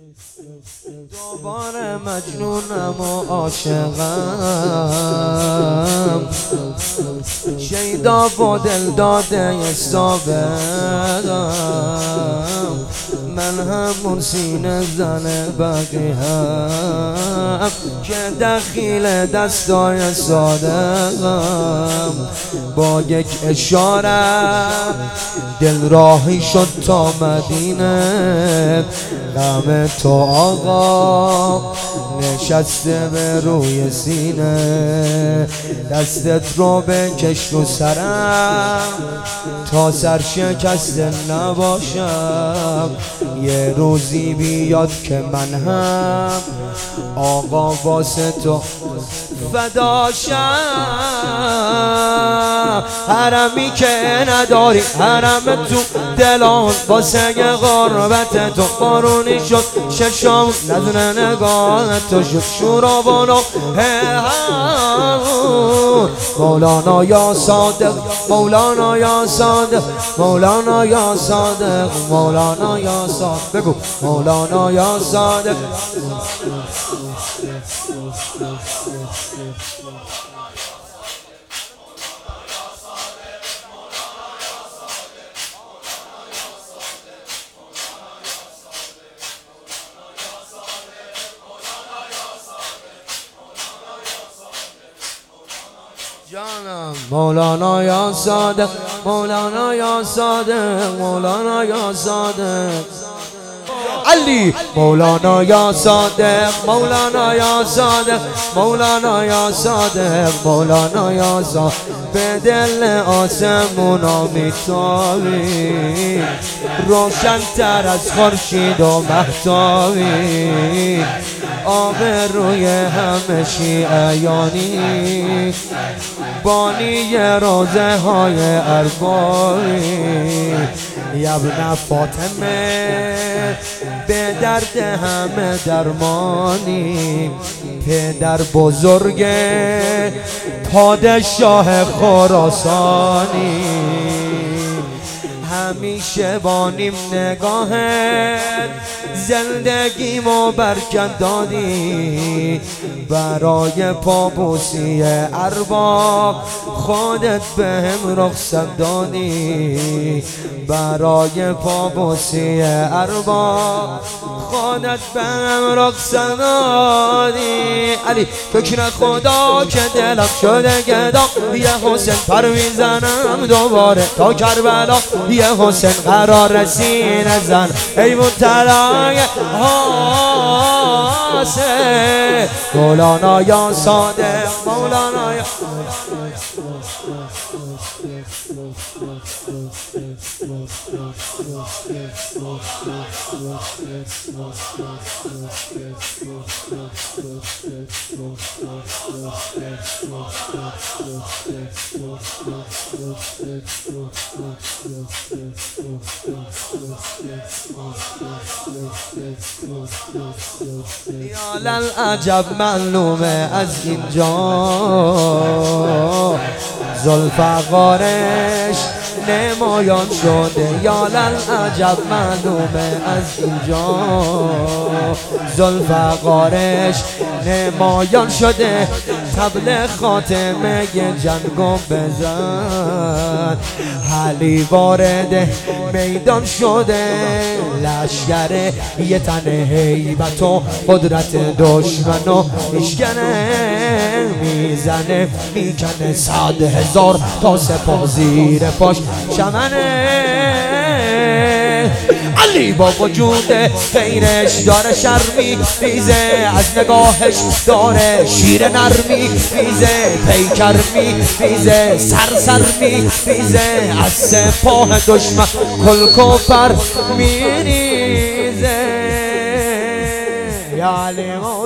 دوباره مجنونم و عاشقم، شیدا با دل داده سابقم، من همون سینه زن بقیهم که دخیل دستای صادقم. با یک اشاره دل راهی شد تا مدینه، غم تو آقا نشسته به روی سینه. دستت رو بکش رو سرم تا سر شکسته نباشم، یه روزی بیاد که من هم آقا واسه تو فداشم. حرمی که نداری حرم تو دلان، واسه غربت تو بارونی شد ششام، نظر نگاه تو شد شورابانو. مولانا یا صادق، مولانا یا صادق، مولانا یا صادق، مولانا یا صادق، بگو مولانا یا صادق. جانم مولانا یا صادق، مولانا یا صادق، مولانا یا صادق علی. مولانا یا صادق، مولانا یا صادق، مولانا یا صادق، مولانا یا صادق. به دل آسمونا میتابی، روشن تر از خورشید و مهتابی، آب روی همه شیعیانی، بانی روزه های اربابی. ابن فاطمه به درد همه درمانی، پدر بزرگ پادشاه خراسانی، همیشه با نیم نگاهت زندگیمو برکت دادی. برای پابوسی ارباب خودت بهم رخصت دادی، برای پابوسی ارباب خودت بهم رخصت دادی. علی فکر خدا که دلم شده گدا، یه حسین پر میزنم دوباره تا کربلا، یه حسین قرار سینه زن ایوون تلای حاسه. مولانا یا صادق، مولانا یا یا للعجب معلومه از اینجا، ذوالفقارش نمایان شده. یا للعجب معلومه از اینجا، ذوالفقارش نمایان شده. طبل خاتمه جنگو بزن، علی وارد میدان شده. لشگر یه تن هیبت و قدرت دشمنو میشکنه، میزنه میکنه 100,000 تا سپاه زیر پاش چمنه. علی با وجود غیرش داره شرمی ریزه، از نگاهش داره شیر نرمی ریزه، پیکر می ریزه، سر می ریزه، از سپاه دشمن کل کفر می ریزه. یا علی